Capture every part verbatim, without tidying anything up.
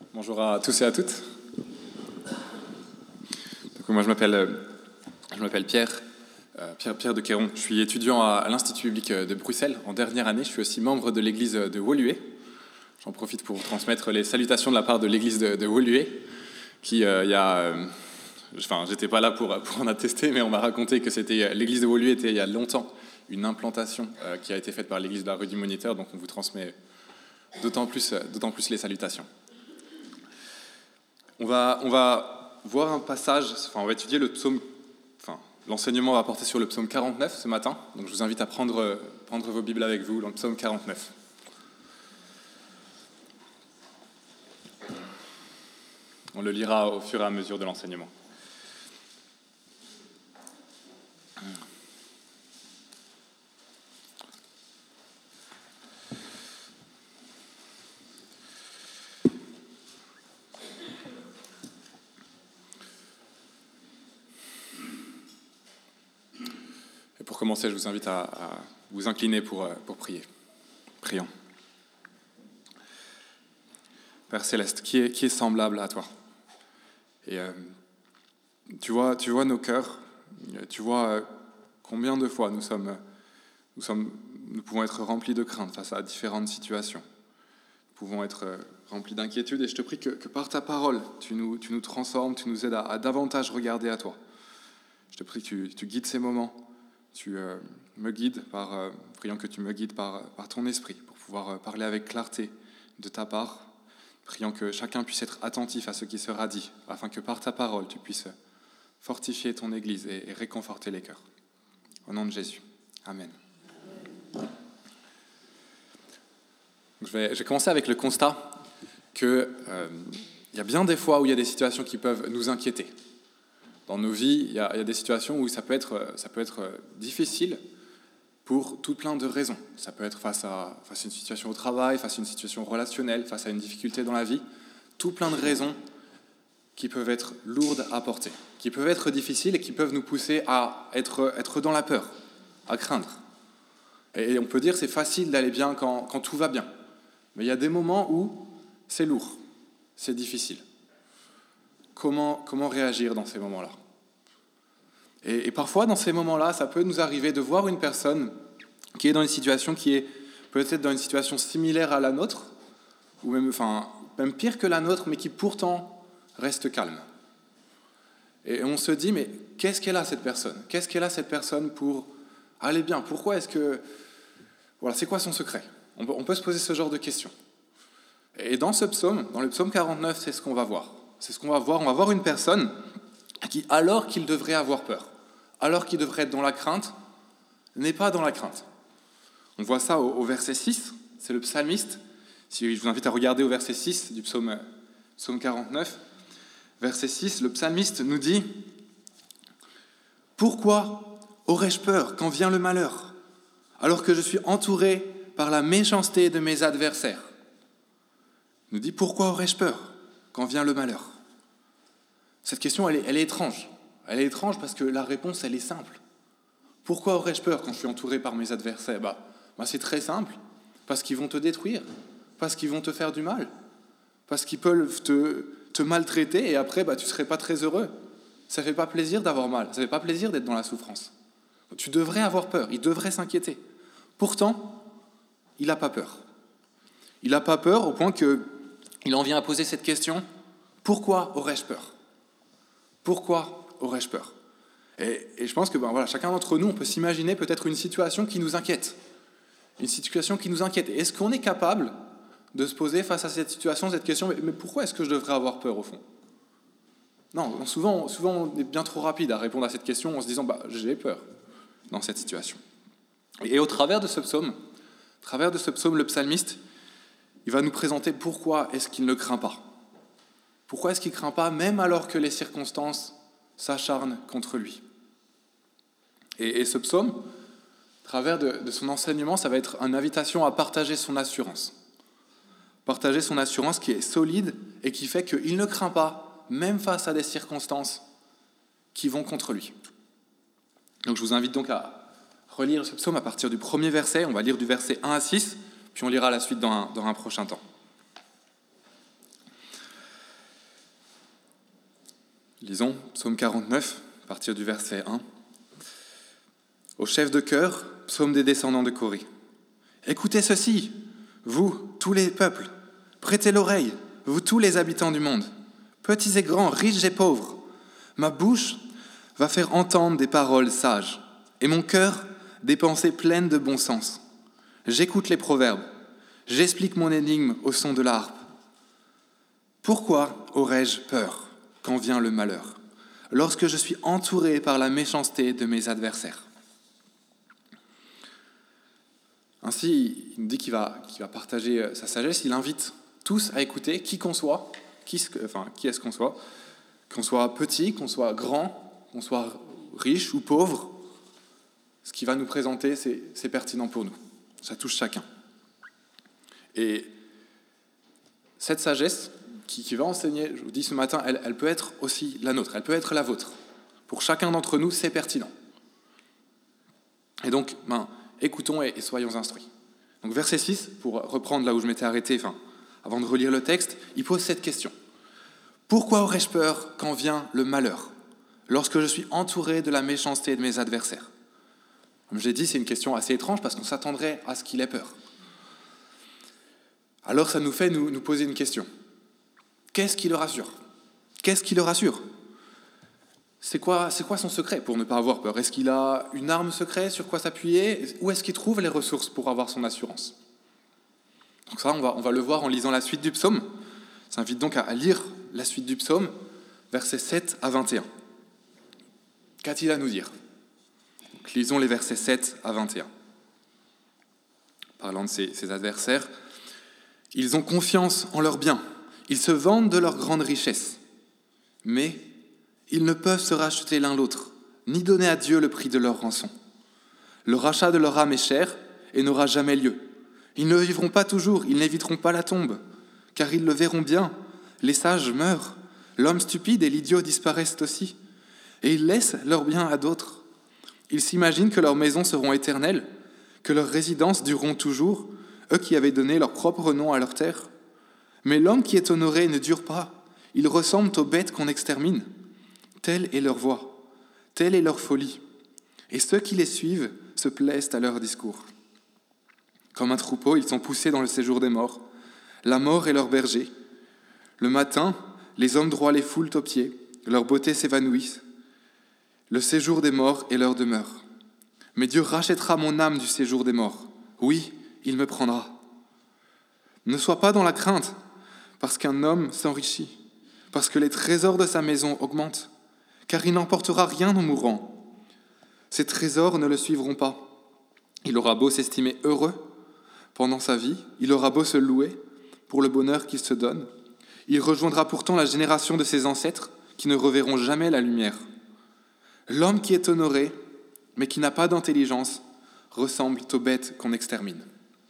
Bonjour à tous et à toutes. Donc, moi, je m'appelle, je m'appelle Pierre, euh, Pierre, Pierre de Quéron. Je suis étudiant à, à l'Institut biblique de Bruxelles en dernière année. Je suis aussi membre de l'église de Woluwe. J'en profite pour vous transmettre les salutations de la part de l'église de, de Woluwe, qui, euh, il y a... Euh, enfin, j'étais pas là pour, pour en attester, mais on m'a raconté que c'était, l'église de Woluwe était il y a longtemps une implantation euh, qui a été faite par l'église de la rue du Moniteur, donc on vous transmet d'autant plus, d'autant plus les salutations. On va, on va voir un passage, enfin on va étudier le psaume, enfin l'enseignement va porter sur le psaume quarante-neuf ce matin, donc je vous invite à prendre, prendre vos Bibles avec vous dans le psaume quarante-neuf. On le lira au fur et à mesure de l'enseignement. Et pour commencer, je vous invite à, à vous incliner pour, pour prier. Prions. Père Céleste, qui est, qui est semblable à toi ? Et euh, tu vois, tu vois nos cœurs, tu vois euh, combien de fois nous sommes, nous sommes, nous pouvons être remplis de crainte face à différentes situations. Nous pouvons être euh, remplis d'inquiétude, et je te prie que, que par ta parole, tu nous, tu nous transformes, tu nous aides à, à davantage regarder à toi. Je te prie que tu, tu guides ces moments, tu euh, me guides par, euh, prions que tu me guides par, par ton esprit pour pouvoir euh, parler avec clarté de ta part. Prions que chacun puisse être attentif à ce qui sera dit, afin que par ta parole, tu puisses fortifier ton Église et, et réconforter les cœurs. Au nom de Jésus. Amen. Je vais, je vais commencer avec le constat qu'il euh, y a bien des fois où il y a des situations qui peuvent nous inquiéter. Dans nos vies, il y a, il y a des situations où ça peut être, ça peut être difficile pour tout plein de raisons. Ça peut être face à, face à une situation au travail, face à une situation relationnelle, face à une difficulté dans la vie. Tout plein de raisons qui peuvent être lourdes à porter, qui peuvent être difficiles et qui peuvent nous pousser à être, être dans la peur, à craindre. Et on peut dire que c'est facile d'aller bien quand, quand tout va bien. Mais il y a des moments où c'est lourd, c'est difficile. Comment, comment réagir dans ces moments-là ? Et, et parfois, dans ces moments-là, ça peut nous arriver de voir une personne qui est dans une situation qui est peut-être dans une situation similaire à la nôtre, ou même, enfin, même pire que la nôtre, mais qui pourtant reste calme. Et on se dit, mais qu'est-ce qu'elle a cette personne ? Qu'est-ce qu'elle a cette personne pour aller bien ? Pourquoi est-ce que... Voilà, c'est quoi son secret ? on peut, on peut se poser ce genre de questions. Et dans ce psaume, dans le psaume quarante-neuf, c'est ce qu'on va voir. C'est ce qu'on va voir. On va voir une personne qui, alors qu'il devrait avoir peur, alors qu'il devrait être dans la crainte, n'est pas dans la crainte. On voit ça au, au verset six, c'est le psalmiste. Si je vous invite à regarder au verset six du psaume, psaume quarante-neuf, verset six, le psalmiste nous dit « Pourquoi aurais-je peur quand vient le malheur, alors que je suis entouré par la méchanceté de mes adversaires ?» Il nous dit « Pourquoi aurais-je peur quand vient le malheur ?» Cette question, elle est, elle est étrange. Elle est étrange parce que la réponse, elle est simple. Pourquoi aurais-je peur quand je suis entouré par mes adversaires ? bah, bah, c'est très simple. Parce qu'ils vont te détruire. Parce qu'ils vont te faire du mal. Parce qu'ils peuvent te, te maltraiter et après, bah, tu ne serais pas très heureux. Ça ne fait pas plaisir d'avoir mal. Ça ne fait pas plaisir d'être dans la souffrance. Tu devrais avoir peur. Il devrait s'inquiéter. Pourtant, il n'a pas peur. Il n'a pas peur au point qu'il en vient à poser cette question. Pourquoi aurais-je peur ? Pourquoi aurais-je peur ? et, et je pense que ben, voilà, chacun d'entre nous, on peut s'imaginer peut-être une situation qui nous inquiète. Une situation qui nous inquiète. Et est-ce qu'on est capable de se poser face à cette situation, cette question, mais, mais pourquoi est-ce que je devrais avoir peur au fond ? Non, souvent, souvent on est bien trop rapide à répondre à cette question en se disant bah, « j'ai peur » dans cette situation. Et, et au travers de ce psaume, au travers de ce psaume, le psalmiste, il va nous présenter pourquoi est-ce qu'il ne craint pas. Pourquoi est-ce qu'il ne craint pas, même alors que les circonstances s'acharnent contre lui ? Et, et ce psaume, à travers de, de son enseignement, ça va être une invitation à partager son assurance. Partager son assurance qui est solide et qui fait qu'il ne craint pas, même face à des circonstances qui vont contre lui. Donc je vous invite donc à relire ce psaume à partir du premier verset. On va lire du verset un à six, puis on lira la suite dans un, dans un prochain temps. Lisons Psaume quarante-neuf, à partir du verset un. Au chef de chœur, psaume des descendants de Corée. Écoutez ceci, vous, tous les peuples, prêtez l'oreille, vous tous les habitants du monde, petits et grands, riches et pauvres. Ma bouche va faire entendre des paroles sages, et mon cœur des pensées pleines de bon sens. J'écoute les proverbes, j'explique mon énigme au son de la harpe. Pourquoi aurais-je peur quand vient le malheur, lorsque je suis entouré par la méchanceté de mes adversaires? Ainsi, il nous dit qu'il va, qu'il va partager sa sagesse, il invite tous à écouter, qui qu'on soit, qui, enfin, qui est-ce qu'on soit, qu'on soit petit, qu'on soit grand, qu'on soit riche ou pauvre, ce qu'il va nous présenter, c'est, c'est pertinent pour nous. Ça touche chacun. Et cette sagesse qui, qui va enseigner, je vous dis ce matin, elle, elle peut être aussi la nôtre, elle peut être la vôtre. Pour chacun d'entre nous, c'est pertinent. Et donc, ben, écoutons et, et soyons instruits. Donc verset six, pour reprendre là où je m'étais arrêté, enfin, avant de relire le texte, il pose cette question. Pourquoi aurais-je peur quand vient le malheur, lorsque je suis entouré de la méchanceté de mes adversaires? Comme je l'ai dit, c'est une question assez étrange parce qu'on s'attendrait à ce qu'il ait peur. Alors ça nous fait nous, nous poser une question. Qu'est-ce qui le rassure? Qu'est-ce qui le rassure? C'est quoi, c'est quoi son secret pour ne pas avoir peur? Est-ce qu'il a une arme secrète sur quoi s'appuyer? Où est-ce qu'il trouve les ressources pour avoir son assurance? Donc ça, on va, on va le voir en lisant la suite du psaume. Ça invite donc à, à lire la suite du psaume, versets sept à vingt et un. Qu'a-t-il à nous dire? Donc, lisons les versets sept à vingt et un. Parlant de ses, ses adversaires, ils ont confiance en leurs biens, ils se vantent de leur grande richesse, mais ils ne peuvent se racheter l'un l'autre, ni donner à Dieu le prix de leur rançon. Le rachat de leur âme est cher et n'aura jamais lieu. Ils ne vivront pas toujours, ils n'éviteront pas la tombe, car ils le verront bien. Les sages meurent, l'homme stupide et l'idiot disparaissent aussi, et ils laissent leurs biens à d'autres. Ils s'imaginent que leurs maisons seront éternelles, que leurs résidences dureront toujours, eux qui avaient donné leur propre nom à leur terre. Mais l'homme qui est honoré ne dure pas, ils ressemblent aux bêtes qu'on extermine. Telle est leur voix, telle est leur folie, et ceux qui les suivent se plaisent à leur discours. Comme un troupeau, ils sont poussés dans le séjour des morts. La mort est leur berger. Le matin, les hommes droits les foulent aux pieds, leur beauté s'évanouit. Le séjour des morts est leur demeure. Mais Dieu rachètera mon âme du séjour des morts. Oui, il me prendra. Ne sois pas dans la crainte, parce qu'un homme s'enrichit, parce que les trésors de sa maison augmentent, car il n'emportera rien en mourant. Ses trésors ne le suivront pas. Il aura beau s'estimer heureux pendant sa vie, il aura beau se louer pour le bonheur qu'il se donne, il rejoindra pourtant la génération de ses ancêtres qui ne reverront jamais la lumière. L'homme qui est honoré, mais qui n'a pas d'intelligence, ressemble aux bêtes qu'on extermine.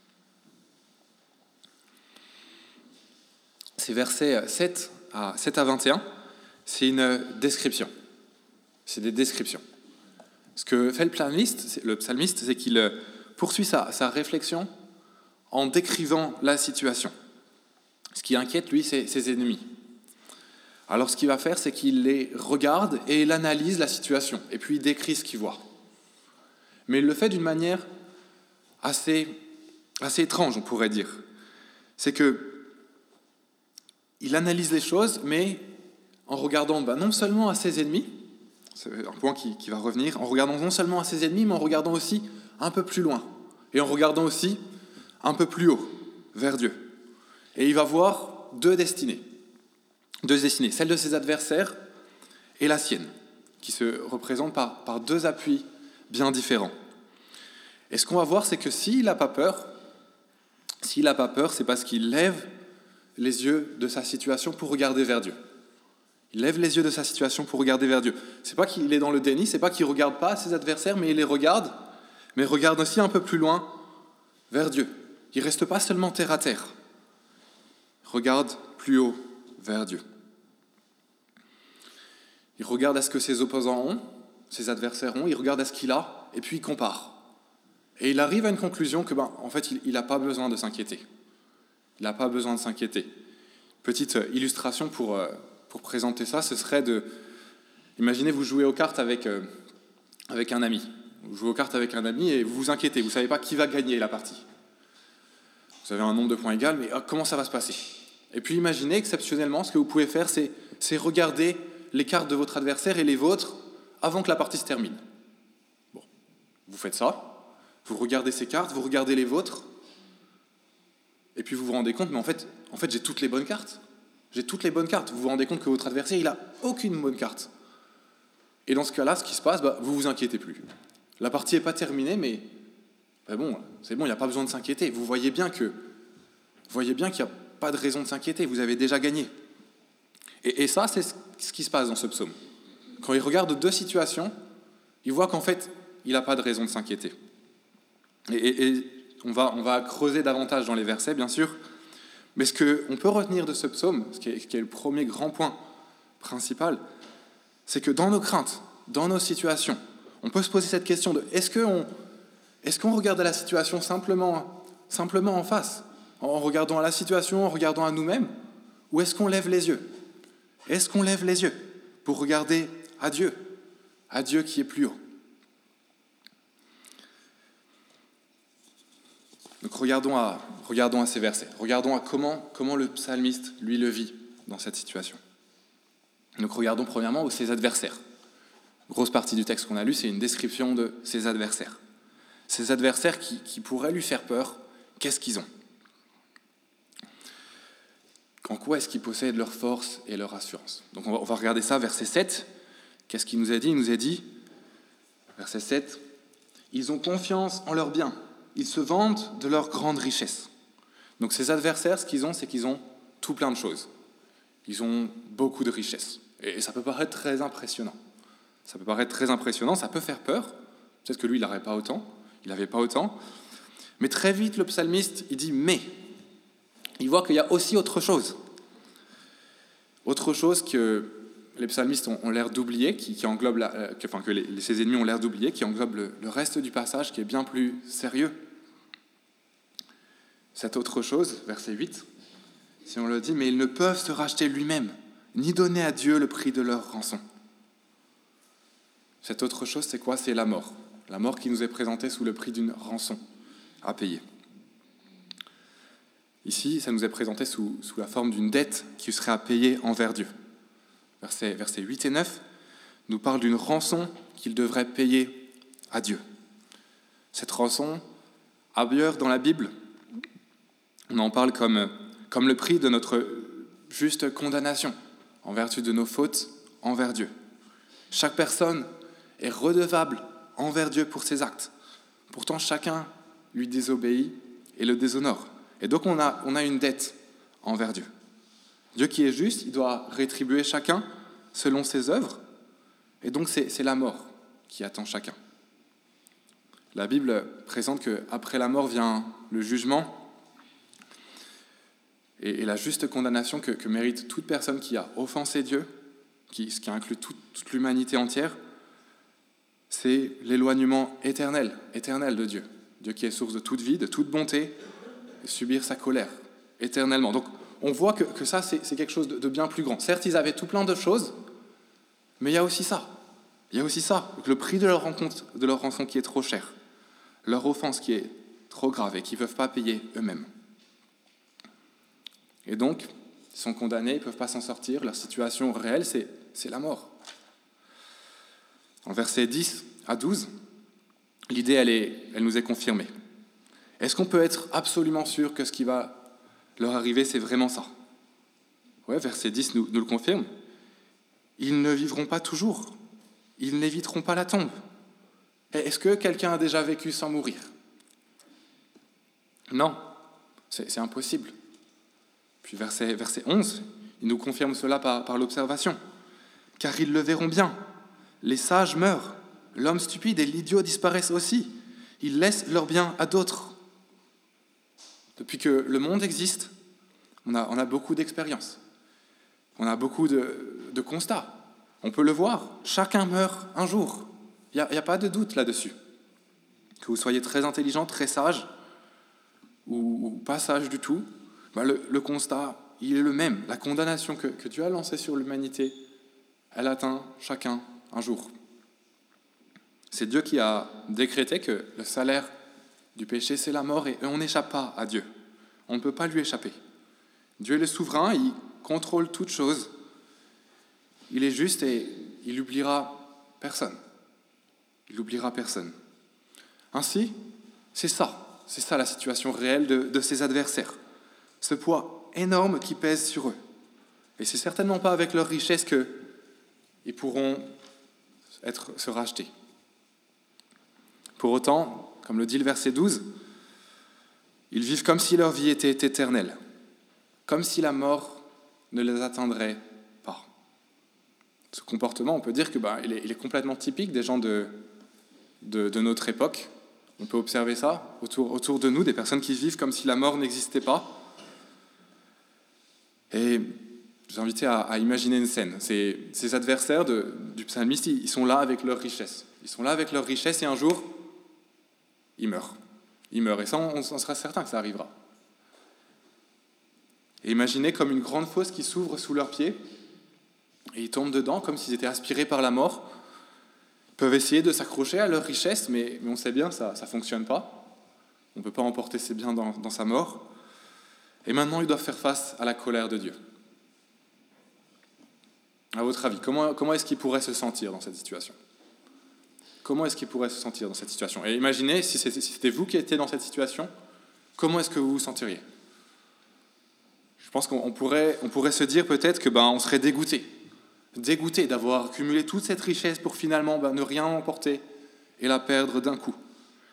Ces versets sept à vingt et un, c'est une description. C'est des descriptions. Ce que fait le psalmiste, le psalmiste, c'est qu'il poursuit sa, sa réflexion en décrivant la situation. Ce qui inquiète, lui, c'est ses ennemis. Alors ce qu'il va faire, c'est qu'il les regarde et il analyse la situation, et puis il décrit ce qu'il voit. Mais il le fait d'une manière assez, assez étrange, on pourrait dire. C'est que il analyse les choses, mais en regardant ben, non seulement à ses ennemis, c'est un point qui, qui va revenir, en regardant non seulement à ses ennemis, mais en regardant aussi un peu plus loin, et en regardant aussi un peu plus haut, vers Dieu. Et il va voir deux destinées. Deux destinées, celle de ses adversaires et la sienne, qui se représentent par, par deux appuis bien différents. Et ce qu'on va voir, c'est que s'il n'a pas peur, s'il n'a pas peur, c'est parce qu'il lève les yeux de sa situation pour regarder vers Dieu. Il lève les yeux de sa situation pour regarder vers Dieu. C'est pas qu'il est dans le déni, c'est pas qu'il ne regarde pas ses adversaires, mais il les regarde, mais regarde aussi un peu plus loin vers Dieu. Il ne reste pas seulement terre à terre. Il regarde plus haut vers Dieu. Il regarde à ce que ses opposants ont, ses adversaires ont, il regarde à ce qu'il a, et puis il compare. Et il arrive à une conclusion que, ben, en fait, il n'a pas besoin de s'inquiéter. Il n'a pas besoin de s'inquiéter. Petite illustration pour, pour présenter ça, ce serait de, Imaginez, vous jouez aux cartes avec, euh, avec un ami. Vous jouez aux cartes avec un ami et vous vous inquiétez, vous ne savez pas qui va gagner la partie. Vous avez un nombre de points égal, mais ah, comment ça va se passer? Et puis imaginez, exceptionnellement, ce que vous pouvez faire, c'est, c'est regarder les cartes de votre adversaire et les vôtres avant que la partie se termine. Bon, vous faites ça, vous regardez ces cartes, vous regardez les vôtres, et puis vous vous rendez compte, mais en fait, en fait j'ai toutes les bonnes cartes. J'ai toutes les bonnes cartes. Vous vous rendez compte que votre adversaire, il n'a aucune bonne carte. Et dans ce cas-là, ce qui se passe, bah, vous ne vous inquiétez plus. La partie n'est pas terminée, mais bah bon, c'est bon, il n'y a pas besoin de s'inquiéter. Vous voyez bien que, vous voyez bien qu'il n'y a pas de raison de s'inquiéter. Vous avez déjà gagné. Et, et ça, c'est ce qui se passe dans ce psaume. Quand il regarde deux situations, il voit qu'en fait, il n'a pas de raison de s'inquiéter. Et, et, et on, va, on va creuser davantage dans les versets, bien sûr. Mais ce qu'on peut retenir de ce psaume, ce qui est, qui est le premier grand point principal, c'est que dans nos craintes, dans nos situations, on peut se poser cette question de est-ce qu'on, est-ce qu'on regarde à la situation simplement, simplement en face, en regardant à la situation, en regardant à nous-mêmes, ou est-ce qu'on lève les yeux? Est-ce qu'on lève les yeux pour regarder à Dieu, à Dieu qui est plus haut? Donc regardons à, regardons à ces versets, regardons à comment, comment le psalmiste, lui, le vit dans cette situation. Donc regardons premièrement ses adversaires. Grosse partie du texte qu'on a lu, c'est une description de ses adversaires. Ces adversaires qui, qui pourraient lui faire peur, qu'est-ce qu'ils ont? En quoi est-ce qu'ils possèdent leur force et leur assurance? Donc on va, on va regarder ça, verset sept. Qu'est-ce qu'il nous a dit? Il nous a dit, verset sept, « Ils ont confiance en leurs biens. Ils se vantent de leur grande richesse. » Donc ces adversaires, ce qu'ils ont, c'est qu'ils ont tout plein de choses. Ils ont beaucoup de richesses. Et ça peut paraître très impressionnant. Ça peut paraître très impressionnant, ça peut faire peur. Peut-être que lui, il n'aurait pas autant. Il n'avait pas autant. Mais très vite, le psalmiste, il dit « mais ». Il voit qu'il y a aussi autre chose. Autre chose que les psalmistes ont, ont l'air d'oublier, qui, qui englobe la, euh, que, enfin, que les, ses ennemis ont l'air d'oublier, qui englobe le, le reste du passage, qui est bien plus sérieux. Cette autre chose, verset huit, si on le dit, « Mais ils ne peuvent se racheter lui-même, ni donner à Dieu le prix de leur rançon. » Cette autre chose, c'est quoi? C'est la mort. La mort qui nous est présentée sous le prix d'une rançon à payer. Ici, ça nous est présenté sous, sous la forme d'une dette qui serait à payer envers Dieu. Versets, versets huit et neuf nous parlent d'une rançon qu'il devrait payer à Dieu. Cette rançon, ailleurs dans la Bible, on en parle comme, comme le prix de notre juste condamnation, en vertu de nos fautes envers Dieu. Chaque personne est redevable envers Dieu pour ses actes. Pourtant, chacun lui désobéit et le déshonore. Et donc, on a, on a une dette envers Dieu. Dieu qui est juste, il doit rétribuer chacun selon ses œuvres. Et donc, c'est, c'est la mort qui attend chacun. La Bible présente qu'après la mort vient le jugement et, et la juste condamnation que, que mérite toute personne qui a offensé Dieu, qui, ce qui inclut toute, toute l'humanité entière, c'est l'éloignement éternel, éternel de Dieu. Dieu qui est source de toute vie, de toute bonté, et subir sa colère éternellement. Donc, on voit que, que ça, c'est, c'est quelque chose de, de bien plus grand. Certes, ils avaient tout plein de choses, mais il y a aussi ça. Il y a aussi ça. Le prix de leur, rencontre, de leur rançon qui est trop cher. Leur offense qui est trop grave et qu'ils ne peuvent pas payer eux-mêmes. Et donc, ils sont condamnés, ils ne peuvent pas s'en sortir. Leur situation réelle, c'est, c'est la mort. En versets dix à douze, l'idée, elle, est, elle nous est confirmée. Est-ce qu'on peut être absolument sûr que ce qui va leur arriver, c'est vraiment ça? Ouais, verset dix nous, nous le confirme. Ils ne vivront pas toujours. Ils n'éviteront pas la tombe. Et est-ce que quelqu'un a déjà vécu sans mourir? Non, c'est, c'est impossible. Puis verset, verset onze, il nous confirme cela par, par l'observation. Car ils le verront bien. Les sages meurent. L'homme stupide et l'idiot disparaissent aussi. Ils laissent leur bien à d'autres. Depuis que le monde existe, on a, on a beaucoup d'expériences. On a beaucoup de, de constats. On peut le voir. Chacun meurt un jour. Il n'y a, a pas de doute là-dessus. Que vous soyez très intelligent, très sage, ou, ou pas sage du tout, ben le, le constat, il est le même. La condamnation que, que Dieu a lancée sur l'humanité, elle atteint chacun un jour. C'est Dieu qui a décrété que le salaire du péché, c'est la mort, et on n'échappe pas à Dieu. On ne peut pas lui échapper. Dieu est le souverain, il contrôle toutes choses. Il est juste et il n'oubliera personne. Il n'oubliera personne. Ainsi, c'est ça, c'est ça la situation réelle de, de ses adversaires. Ce poids énorme qui pèse sur eux. Et c'est certainement pas avec leur richesse qu'ils pourront être, se racheter. Pour autant, comme le dit le verset douze, ils vivent comme si leur vie était éternelle, comme si la mort ne les atteindrait pas. Ce comportement, on peut dire qu'il bah, est, il est complètement typique des gens de, de, de notre époque. On peut observer ça autour, autour de nous, des personnes qui vivent comme si la mort n'existait pas. Et je vous invite à, à imaginer une scène. Ces, ces adversaires de, du psalmiste, ils, ils sont là avec leur richesse. Ils sont là avec leur richesse et un jour, ils meurent. Ils meurent. Et ça, on, on sera certain que ça arrivera. Et imaginez comme une grande fosse qui s'ouvre sous leurs pieds et ils tombent dedans comme s'ils étaient aspirés par la mort. Ils peuvent essayer de s'accrocher à leur richesse, mais, mais on sait bien que ça ne fonctionne pas. On ne peut pas emporter ses biens dans, dans sa mort. Et maintenant, ils doivent faire face à la colère de Dieu. À votre avis, comment, comment est-ce qu'ils pourraient se sentir dans cette situation ? Comment est-ce qu'ils pourraient se sentir dans cette situation ? Et imaginez, si c'était, si c'était vous qui étiez dans cette situation, comment est-ce que vous vous sentiriez ? Je pense qu'on pourrait, on pourrait se dire peut-être que ben, on serait dégoûté. Dégoûté d'avoir accumulé toute cette richesse pour finalement ben, ne rien emporter et la perdre d'un coup.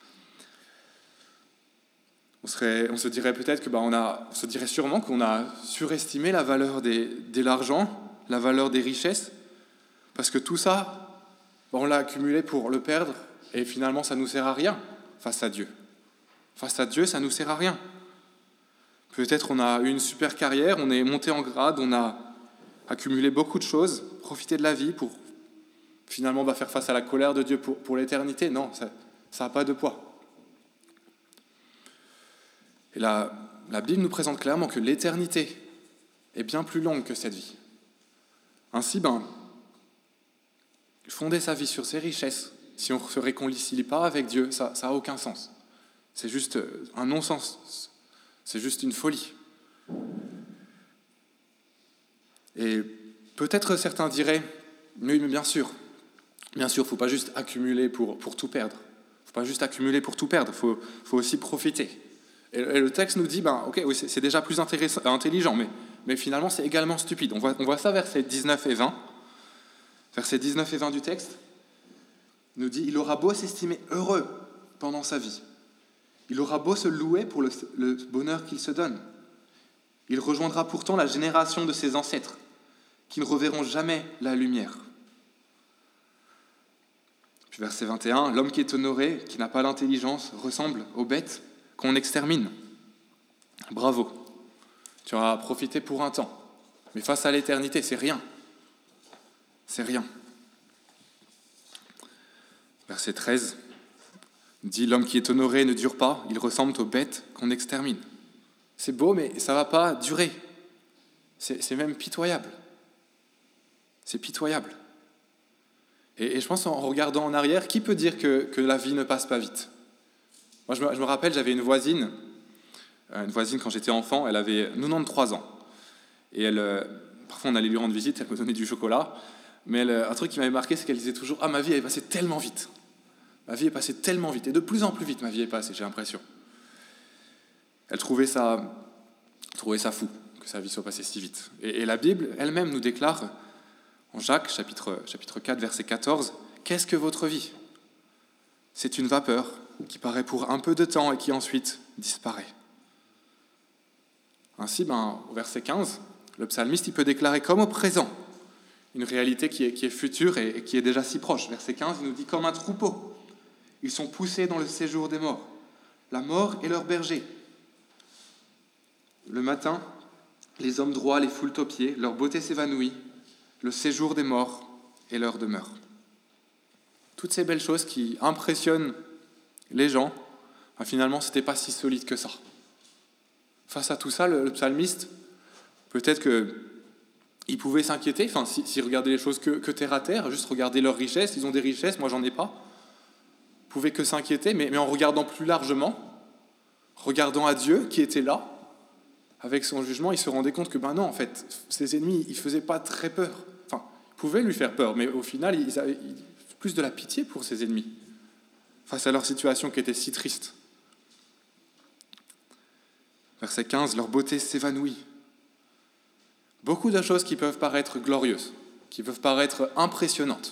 On, serait, on se dirait peut-être que ben, on, a, on se dirait sûrement qu'on a surestimé la valeur des, de l'argent, la valeur des richesses, parce que tout ça, ben, on l'a accumulé pour le perdre et finalement ça ne nous sert à rien face à Dieu. Face à Dieu, ça ne nous sert à rien. Peut-être on a eu une super carrière, on est monté en grade, on a accumulé beaucoup de choses, profité de la vie pour finalement bah, faire face à la colère de Dieu pour, pour l'éternité. Non, ça n'a pas de poids. Et la, la Bible nous présente clairement que l'éternité est bien plus longue que cette vie. Ainsi, ben, fonder sa vie sur ses richesses, si on ne se réconcilie pas avec Dieu, ça n'a aucun sens. C'est juste un non-sens. C'est juste une folie. Et peut-être certains diraient, oui, mais bien sûr, bien sûr, il ne faut pas juste accumuler pour, pour tout perdre. Il ne faut pas juste accumuler pour tout perdre, il faut, faut aussi profiter. Et, et le texte nous dit, ben, ok, oui, c'est, c'est déjà plus intelligent, mais, mais finalement, c'est également stupide. On voit, on voit ça versets dix-neuf et vingt. Versets dix-neuf et vingt du texte nous dit, il aura beau s'estimer heureux pendant sa vie. Il aura beau se louer pour le, le bonheur qu'il se donne. Il rejoindra pourtant la génération de ses ancêtres, qui ne reverront jamais la lumière. Puis verset vingt et un, l'homme qui est honoré, qui n'a pas l'intelligence, ressemble aux bêtes qu'on extermine. Bravo, tu auras profité pour un temps, mais face à l'éternité, c'est rien. C'est rien. Verset treize, dit l'homme qui est honoré ne dure pas, il ressemble aux bêtes qu'on extermine. C'est beau, mais ça ne va pas durer. C'est, c'est même pitoyable. C'est pitoyable. Et, et je pense en regardant en arrière, qui peut dire que, que la vie ne passe pas vite ? Moi, je me, je me rappelle, j'avais une voisine, une voisine quand j'étais enfant, elle avait quatre-vingt-treize ans. Et elle, euh, parfois on allait lui rendre visite, elle me donnait du chocolat. Mais elle, un truc qui m'avait marqué, c'est qu'elle disait toujours « Ah, ma vie, elle est passée tellement vite. Ma vie est passée tellement vite. Et de plus en plus vite, ma vie est passée, j'ai l'impression. » Elle trouvait ça, trouvait ça fou, que sa vie soit passée si vite. Et, et la Bible elle-même nous déclare, en Jacques, chapitre, chapitre quatre, verset quatorze, « Qu'est-ce que votre vie ? C'est une vapeur qui paraît pour un peu de temps et qui ensuite disparaît. » Ainsi, ben, au verset quinze, le psalmiste il peut déclarer comme au présent, une réalité qui est, qui est future et, et qui est déjà si proche. Verset quinze, il nous dit « Comme un troupeau, ils sont poussés dans le séjour des morts. La mort est leur berger. Le matin, les hommes droits les foulent aux pieds, leur beauté s'évanouit, le séjour des morts est leur demeure. » Toutes ces belles choses qui impressionnent les gens, ben finalement, ce n'était pas si solide que ça. Face à tout ça, le, le psalmiste, peut-être que ils pouvaient s'inquiéter, enfin, s'ils si, si regardaient les choses que, que terre à terre, juste regarder leurs richesses, ils ont des richesses, moi j'en ai pas. Ils pouvaient que s'inquiéter, mais, mais en regardant plus largement, regardant à Dieu qui était là, avec son jugement, ils se rendaient compte que ben non, en fait, ses ennemis, ils ne faisaient pas très peur. Enfin, ils pouvaient lui faire peur, mais au final, ils avaient plus de la pitié pour ses ennemis, face à leur situation qui était si triste. Verset quinze, leur beauté s'évanouit. Beaucoup de choses qui peuvent paraître glorieuses, qui peuvent paraître impressionnantes.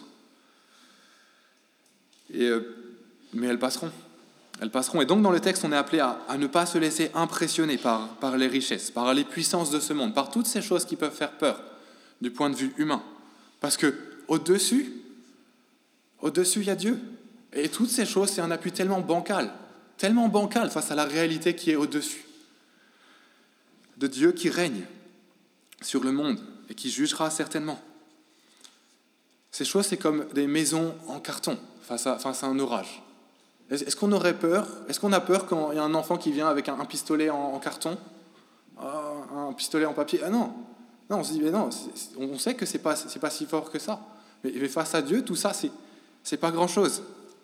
Et, euh, mais elles passeront. Elles passeront. Et donc, dans le texte, on est appelé à, à ne pas se laisser impressionner par, par les richesses, par les puissances de ce monde, par toutes ces choses qui peuvent faire peur du point de vue humain. Parce que au-dessus, au-dessus, il y a Dieu. Et toutes ces choses, c'est un appui tellement bancal, tellement bancal face à la réalité qui est au-dessus. De Dieu qui règne sur le monde et qui jugera certainement. Ces choses, c'est comme des maisons en carton face à, face à un orage. Est-ce qu'on aurait peur? Est-ce qu'on a peur quand il y a un enfant qui vient avec un, un pistolet en, en carton, un pistolet en papier? Ah non, non, on se dit mais non, c'est, on sait que c'est pas, c'est pas si fort que ça. Mais, mais face à Dieu, tout ça, c'est, c'est pas grand-chose.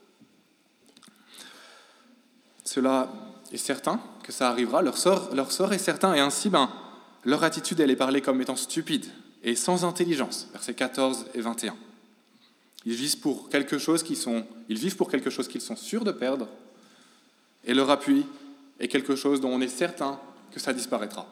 Cela est certain que ça arrivera. Leur sort, leur sort est certain, et ainsi, ben, leur attitude, elle est parlée comme étant stupide et sans intelligence. Versets quatorze et vingt et un. Ils vivent pour quelque chose qu'ils sont, ils vivent pour quelque chose qu'ils sont sûrs de perdre, et leur appui est quelque chose dont on est certain que ça disparaîtra.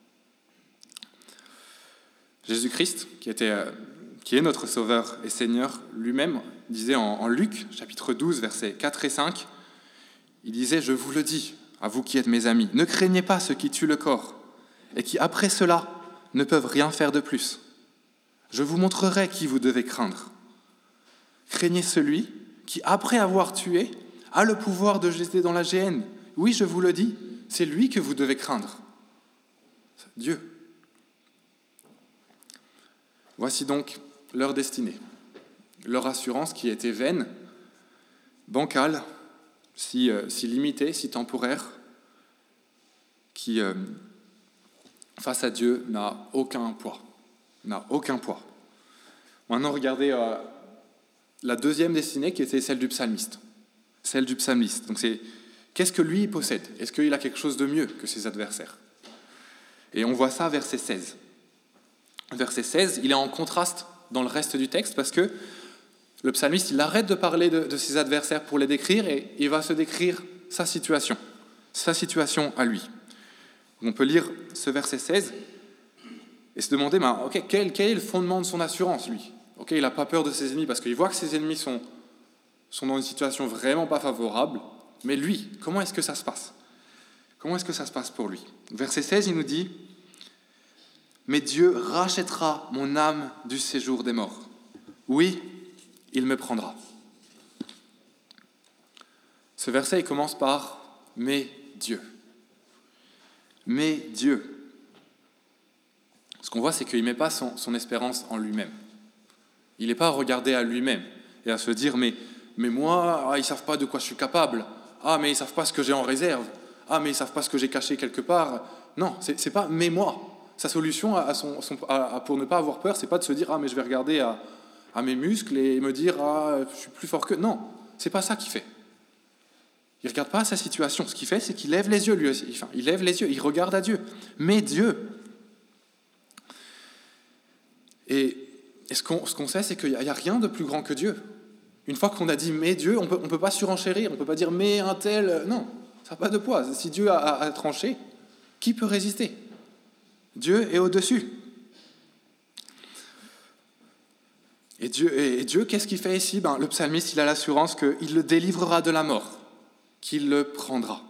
Jésus-Christ, qui, était, qui est notre Sauveur et Seigneur lui-même, disait en, en Luc, chapitre douze, versets quatre et cinq, il disait « Je vous le dis, à vous qui êtes mes amis, ne craignez pas ceux qui tuent le corps, et qui, après cela, ne peuvent rien faire de plus. Je vous montrerai qui vous devez craindre. Craignez celui qui, après avoir tué, a le pouvoir de jeter dans la géhenne. Oui, je vous le dis, c'est lui que vous devez craindre. Dieu. Voici donc leur destinée, leur assurance qui était vaine, bancale, si, euh, si limitée, si temporaire, qui, euh, face à Dieu, n'a aucun poids. N'a aucun poids. Maintenant, regardez euh, la deuxième destinée qui était celle du psalmiste. Celle du psalmiste. Donc c'est, qu'est-ce que lui possède? Est-ce qu'il a quelque chose de mieux que ses adversaires? Et on voit ça verset seize. Verset seize, il est en contraste dans le reste du texte parce que le psalmiste, il arrête de parler de, de ses adversaires pour les décrire et il va se décrire sa situation, sa situation à lui. On peut lire ce verset seize et se demander, ben, okay, quel, quel est le fondement de son assurance, lui? Okay, il n'a pas peur de ses ennemis parce qu'il voit que ses ennemis sont, sont dans une situation vraiment pas favorable, mais lui, comment est-ce que ça se passe? Comment est-ce que ça se passe pour lui? Verset seize, il nous dit « Mais Dieu rachètera mon âme du séjour des morts. Oui, il me prendra. » Ce verset, il commence par « Mais Dieu. » Mais Dieu. Ce qu'on voit, c'est qu'il ne met pas son, son espérance en lui-même. Il n'est pas à regarder à lui-même et à se dire « Mais, mais moi, ah, ils ne savent pas de quoi je suis capable. Ah, mais ils ne savent pas ce que j'ai en réserve. Ah, mais ils ne savent pas ce que j'ai caché quelque part. » Non, ce n'est pas « mais moi ». Sa solution à son, son, à, à, pour ne pas avoir peur, c'est pas de se dire « Ah, mais je vais regarder à, à mes muscles et me dire « Ah, je suis plus fort que... » Non, c'est pas ça qu'il fait. Il ne regarde pas à sa situation. Ce qu'il fait, c'est qu'il lève les yeux, lui aussi. Enfin, il lève les yeux, il regarde à Dieu. Mais Dieu. Et, et ce, qu'on, ce qu'on sait, c'est qu'il n'y a, a rien de plus grand que Dieu. Une fois qu'on a dit « mais Dieu », on peut, ne peut pas surenchérir, on ne peut pas dire « mais un tel ». Non, ça n'a pas de poids. Si Dieu a, a, a tranché, qui peut résister? Dieu est au-dessus. Et Dieu, et Dieu, qu'est-ce qu'il fait ici? Ben, le psalmiste, il a l'assurance qu'il le délivrera de la mort, qu'il le prendra.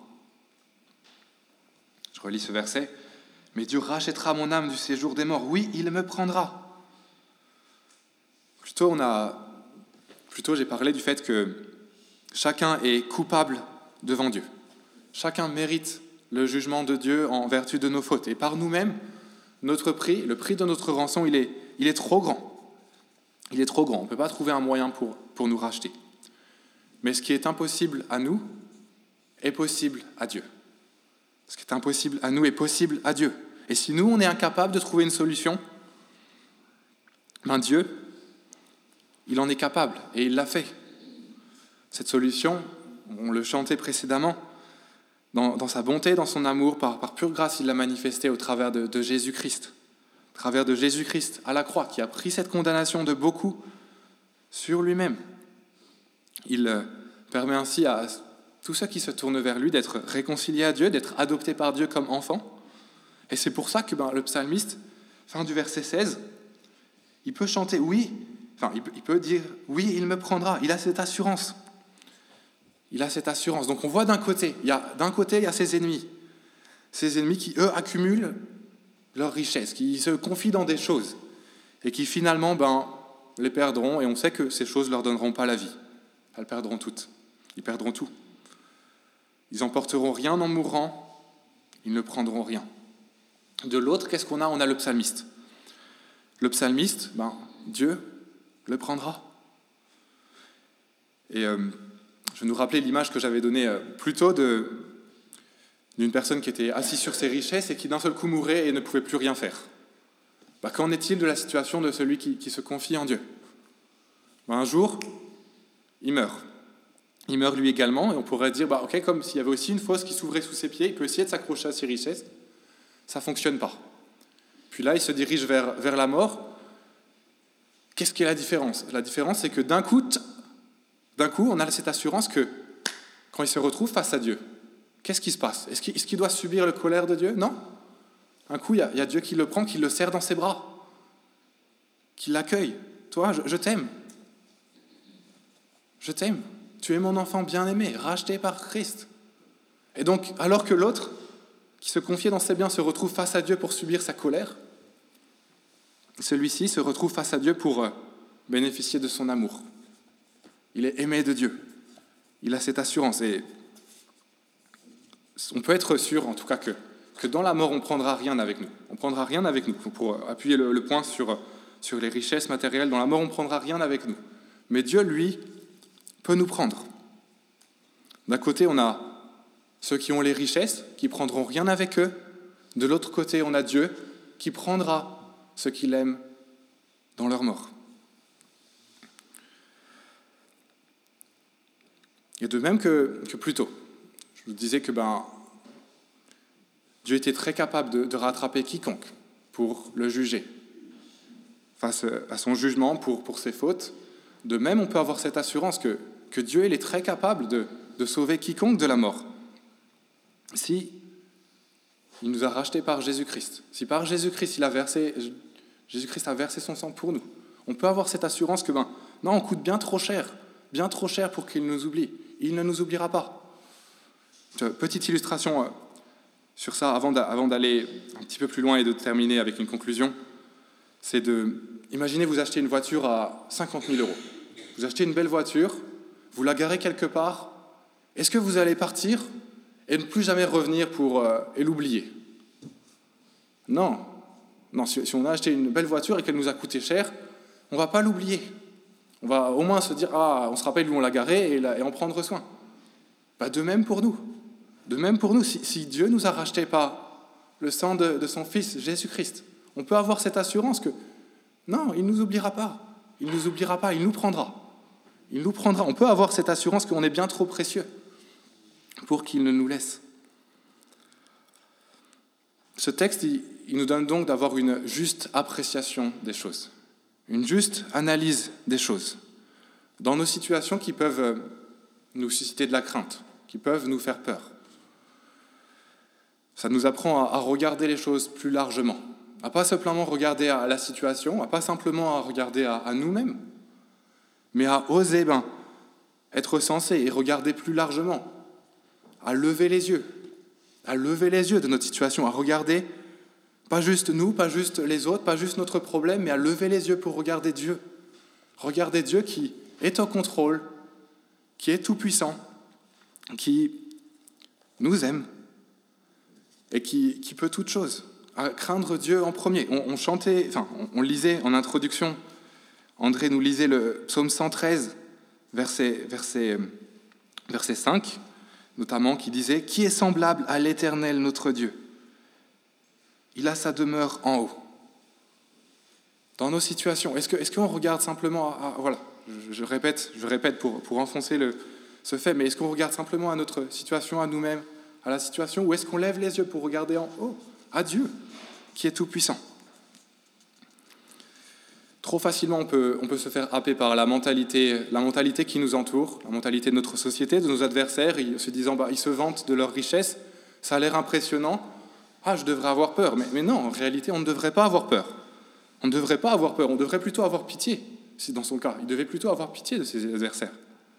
Je relis ce verset. « Mais Dieu rachètera mon âme du séjour des morts. Oui, il me prendra. » Plutôt, on a, plutôt, j'ai parlé du fait que chacun est coupable devant Dieu. Chacun mérite le jugement de Dieu en vertu de nos fautes. Et par nous-mêmes, notre prix, le prix de notre rançon, il est, il est trop grand. Il est trop grand. On ne peut pas trouver un moyen pour, pour nous racheter. Mais ce qui est impossible à nous est possible à Dieu. Ce qui est impossible à nous est possible à Dieu. Et si nous, on est incapable de trouver une solution, ben Dieu, il en est capable et il l'a fait. Cette solution, on le chantait précédemment, dans, dans sa bonté, dans son amour, par, par pure grâce, il l'a manifesté au travers de, de Jésus-Christ. Au travers de Jésus-Christ à la croix, qui a pris cette condamnation de beaucoup sur lui-même. Il euh, permet ainsi à tous ceux qui se tournent vers lui d'être réconciliés à Dieu, d'être adoptés par Dieu comme enfants. Et c'est pour ça que ben, le psalmiste, fin du verset seize, il peut chanter « oui », enfin, il peut dire « oui, il me prendra ». Il a cette assurance. Il a cette assurance. Donc on voit d'un côté, il y a, d'un côté, il y a ses ennemis. Ses ennemis qui, eux, accumulent leurs richesses, qui se confient dans des choses et qui, finalement, ben, les perdront. Et on sait que ces choses ne leur donneront pas la vie. Elles perdront toutes. Ils perdront tout. Ils n'emporteront rien en mourant. Ils ne prendront rien. De l'autre, qu'est-ce qu'on a ? On a le psalmiste. Le psalmiste, ben, Dieu le prendra. Et euh, je vais nous rappeler l'image que j'avais donnée euh, plus tôt de, d'une personne qui était assise sur ses richesses et qui d'un seul coup mourait et ne pouvait plus rien faire. Ben, qu'en est-il de la situation de celui qui, qui se confie en Dieu ? Ben, un jour, il meurt. Il meurt lui également, et on pourrait dire, bah, ok, comme s'il y avait aussi une fosse qui s'ouvrait sous ses pieds, il peut essayer de s'accrocher à ses richesses, ça ne fonctionne pas. Puis là, il se dirige vers, vers la mort. Qu'est-ce qui est la différence ? La différence, c'est que d'un coup, d'un coup, on a cette assurance que quand il se retrouve face à Dieu, qu'est-ce qui se passe ? Est-ce qu'il, est-ce qu'il doit subir la colère de Dieu ? Non. Un coup, il y, a, il y a Dieu qui le prend, qui le serre dans ses bras, qui l'accueille. Toi, je, je t'aime. Je t'aime. Tu es mon enfant bien-aimé, racheté par Christ. Et donc, alors que l'autre, qui se confiait dans ses biens, se retrouve face à Dieu pour subir sa colère, celui-ci se retrouve face à Dieu pour bénéficier de son amour. Il est aimé de Dieu. Il a cette assurance. Et on peut être sûr, en tout cas, que, que dans la mort, on ne prendra rien avec nous. On ne prendra rien avec nous. Pour appuyer le, le point sur, sur les richesses matérielles, dans la mort, on ne prendra rien avec nous. Mais Dieu, lui, peut nous prendre. D'un côté, on a ceux qui ont les richesses, qui ne prendront rien avec eux. De l'autre côté, on a Dieu qui prendra ceux qu'il aime dans leur mort. Et de même que, que plus tôt, je vous disais que ben, Dieu était très capable de, de rattraper quiconque pour le juger face à son jugement pour, pour ses fautes. De même, on peut avoir cette assurance que, que Dieu il est très capable de, de sauver quiconque de la mort. Si il nous a rachetés par Jésus-Christ, si par Jésus-Christ, il a versé, Jésus-Christ a versé son sang pour nous, on peut avoir cette assurance que ben, non, on coûte bien trop cher, bien trop cher pour qu'il nous oublie. Il ne nous oubliera pas. Petite illustration sur ça, avant d'aller un petit peu plus loin et de terminer avec une conclusion, c'est de... Imaginez, vous achetez une voiture à cinquante mille euros. Vous achetez une belle voiture, vous la garez quelque part. Est-ce que vous allez partir et ne plus jamais revenir pour, euh, et l'oublier ? Non. Non, si, si on a acheté une belle voiture et qu'elle nous a coûté cher, on ne va pas l'oublier. On va au moins se dire, ah, on se rappelle où on l'a garée et, la, et en prendre soin. Bah, de même pour nous. De même pour nous, si, si Dieu nous a rachetés par le sang de, de son Fils, Jésus-Christ, on peut avoir cette assurance que non, il ne nous oubliera pas. Il ne nous oubliera pas, il nous prendra. Il nous prendra. On peut avoir cette assurance qu'on est bien trop précieux pour qu'il ne nous laisse. Ce texte, il, il nous donne donc d'avoir une juste appréciation des choses, une juste analyse des choses, dans nos situations qui peuvent nous susciter de la crainte, qui peuvent nous faire peur. Ça nous apprend à, à regarder les choses plus largement, à pas simplement regarder à la situation, à pas simplement à regarder à, à nous-mêmes, mais à oser ben, être sensé et regarder plus largement, à lever les yeux, à lever les yeux de notre situation, à regarder pas juste nous, pas juste les autres, pas juste notre problème, mais à lever les yeux pour regarder Dieu. Regarder Dieu qui est au contrôle, qui est tout-puissant, qui nous aime et qui, qui peut toutes choses. À craindre Dieu en premier. On, on chantait, enfin, on, on lisait en introduction, André nous lisait le psaume cent treize, verset, verset, verset cinq, notamment, qui disait « Qui est semblable à l'Éternel, notre Dieu ? Il a sa demeure en haut. » dans nos situations? Est-ce que, est-ce qu'on regarde simplement à, à- voilà, je, je répète, je répète pour, pour enfoncer le, ce fait, mais est-ce qu'on regarde simplement à notre situation, à nous-mêmes, à la situation, ou est-ce qu'on lève les yeux pour regarder en haut, à Dieu, qui est tout-puissant? Trop facilement, on peut, on peut se faire happer par la mentalité, la mentalité qui nous entoure, la mentalité de notre société, de nos adversaires, ils, se disant, bah, ils se vantent de leur richesse, ça a l'air impressionnant, ah, je devrais avoir peur. Mais, mais non, en réalité, on ne devrait pas avoir peur. On ne devrait pas avoir peur, on devrait plutôt avoir pitié, si dans son cas. Il devait plutôt avoir pitié de ses adversaires.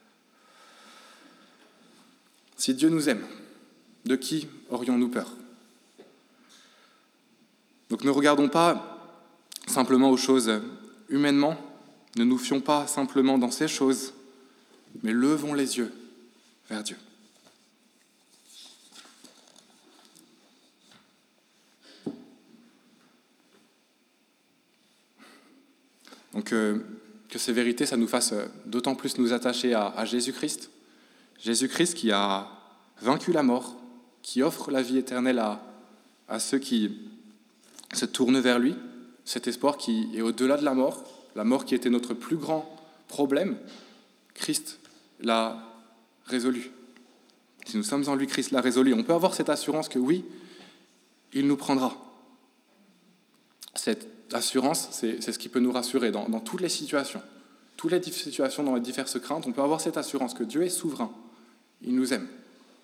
Si Dieu nous aime, de qui aurions-nous peur? Donc ne regardons pas simplement aux choses humainement, ne nous fions pas simplement dans ces choses, mais levons les yeux vers Dieu. Donc euh, que ces vérités, ça nous fasse d'autant plus nous attacher à, à Jésus-Christ. Jésus-Christ qui a vaincu la mort, qui offre la vie éternelle à, à ceux qui se tournent vers lui. Cet espoir qui est au-delà de la mort, la mort qui était notre plus grand problème, Christ l'a résolu. Si nous sommes en lui, Christ l'a résolu. On peut avoir cette assurance que oui, il nous prendra. Cette assurance, c'est, c'est ce qui peut nous rassurer dans, dans toutes les situations. Toutes les situations, dans les diverses craintes, on peut avoir cette assurance que Dieu est souverain. Il nous aime.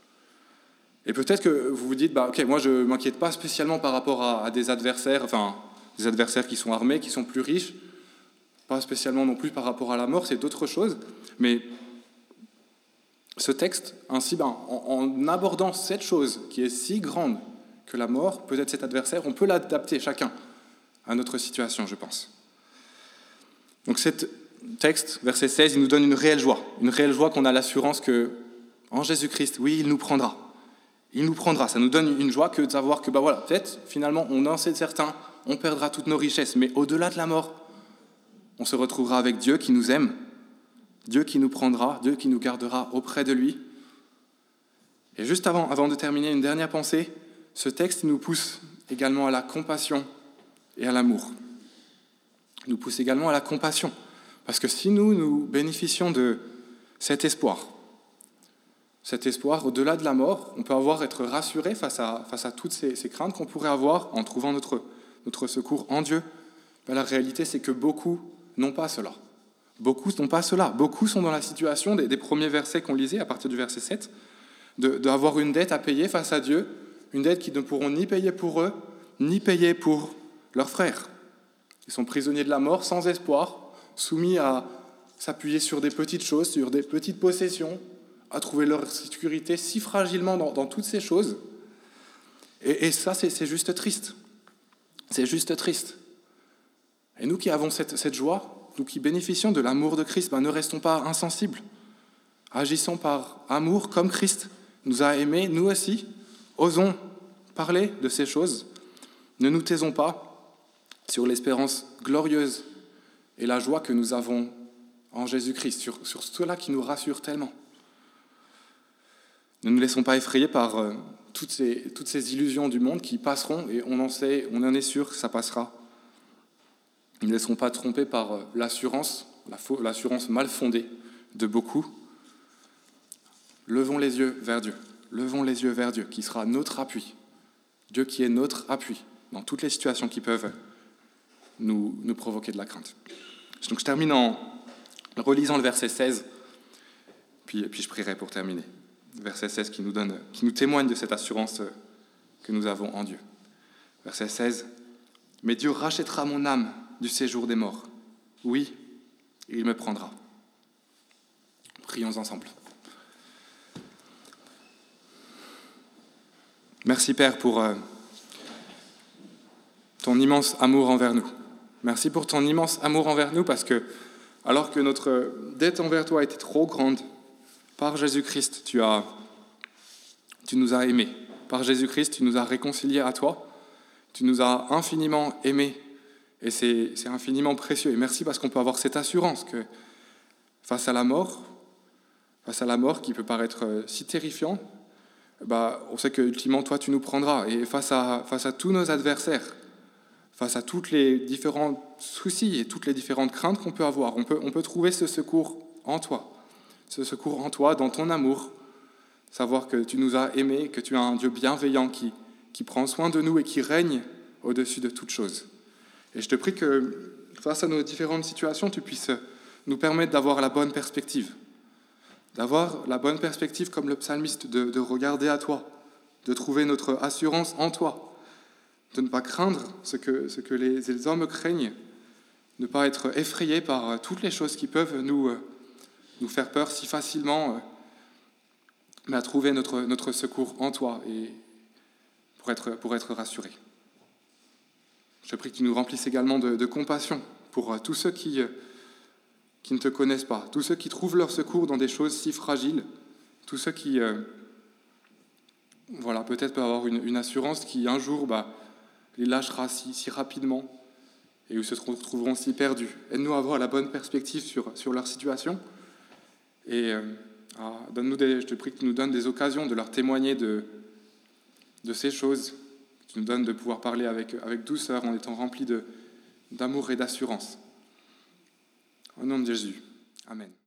Et peut-être que vous vous dites, bah, ok, moi je ne m'inquiète pas spécialement par rapport à, à des adversaires, enfin, des adversaires qui sont armés, qui sont plus riches, pas spécialement non plus par rapport à la mort, c'est d'autres choses. Mais ce texte, ainsi, ben, en, en abordant cette chose qui est si grande que la mort, peut-être cet adversaire, on peut l'adapter chacun à notre situation, je pense. Donc cet texte, verset seize, il nous donne une réelle joie, une réelle joie qu'on a l'assurance que en Jésus-Christ, oui, il nous prendra. Il nous prendra. Ça nous donne une joie que de savoir que, bah voilà, peut-être, finalement, on en sait certain, on perdra toutes nos richesses, mais au-delà de la mort, on se retrouvera avec Dieu qui nous aime, Dieu qui nous prendra, Dieu qui nous gardera auprès de lui. Et juste avant, avant de terminer, une dernière pensée, ce texte nous pousse également à la compassion et à l'amour. Il nous pousse également à la compassion, parce que si nous, nous bénéficions de cet espoir, cet espoir au-delà de la mort, on peut avoir être rassuré face à, face à toutes ces, ces craintes qu'on pourrait avoir en trouvant notre, notre secours en Dieu. Mais la réalité, c'est que beaucoup n'ont pas cela. Beaucoup n'ont pas cela. Beaucoup sont dans la situation des, des premiers versets qu'on lisait, à partir du verset sept, de, d'avoir une dette à payer face à Dieu, une dette qu'ils ne pourront ni payer pour eux, ni payer pour leurs frères. Ils sont prisonniers de la mort, sans espoir, soumis à s'appuyer sur des petites choses, sur des petites possessions, à trouver leur sécurité si fragilement dans, dans toutes ces choses. Et, et ça, c'est, c'est juste triste. C'est juste triste. Et nous qui avons cette, cette joie, nous qui bénéficions de l'amour de Christ, ben ne restons pas insensibles. Agissons par amour comme Christ nous a aimés, nous aussi. Osons parler de ces choses. Ne nous taisons pas sur l'espérance glorieuse et la joie que nous avons en Jésus-Christ, sur, sur cela qui nous rassure tellement. Ne nous laissons pas effrayer par euh, toutes, ces, toutes ces illusions du monde qui passeront, et on en sait, on en est sûr que ça passera. Ne nous laissons pas tromper par euh, l'assurance, la faux, l'assurance mal fondée de beaucoup. Levons les yeux vers Dieu. Levons les yeux vers Dieu, qui sera notre appui. Dieu qui est notre appui dans toutes les situations qui peuvent nous, nous provoquer de la crainte. Donc je termine en relisant le verset seize, puis, puis je prierai pour terminer. Verset seize qui nous donne, qui nous témoigne de cette assurance que nous avons en Dieu. Verset seize. « Mais Dieu rachètera mon âme du séjour des morts. Oui, il me prendra. » Prions ensemble. Merci Père pour euh, ton immense amour envers nous. Merci pour ton immense amour envers nous, parce que alors que notre dette envers toi était trop grande, par Jésus-Christ, tu, as, tu nous as aimés. Par Jésus-Christ, tu nous as réconciliés à toi. Tu nous as infiniment aimés. Et c'est, c'est infiniment précieux. Et merci parce qu'on peut avoir cette assurance que face à la mort, face à la mort qui peut paraître si terrifiante, bah, on sait que ultimement, toi, tu nous prendras. Et face à, face à tous nos adversaires, face à tous les différents soucis et toutes les différentes craintes qu'on peut avoir. On peut, on peut trouver ce secours en toi, ce secours en toi, dans ton amour, savoir que tu nous as aimés, que tu as un Dieu bienveillant qui, qui prend soin de nous et qui règne au-dessus de toute chose. Et je te prie que, face à nos différentes situations, tu puisses nous permettre d'avoir la bonne perspective, d'avoir la bonne perspective comme le psalmiste, de, de regarder à toi, de trouver notre assurance en toi, de ne pas craindre ce que, ce que les, les hommes craignent, ne pas être effrayés par toutes les choses qui peuvent nous, nous faire peur si facilement, mais à trouver notre, notre secours en toi et pour être, pour être rassurés. Je prie que tu nous remplisses également de, de compassion pour tous ceux qui, qui ne te connaissent pas, tous ceux qui trouvent leur secours dans des choses si fragiles, tous ceux qui, euh, voilà, peut-être peuvent avoir une, une assurance qui un jour bah, les lâchera si, si rapidement et où se retrouveront si perdus. Aide-nous à avoir la bonne perspective sur, sur leur situation et euh, ah, donne-nous des, je te prie que tu nous donnes des occasions de leur témoigner de, de ces choses, que tu nous donnes de pouvoir parler avec, avec douceur en étant remplis de, d'amour et d'assurance. Au nom de Jésus. Amen.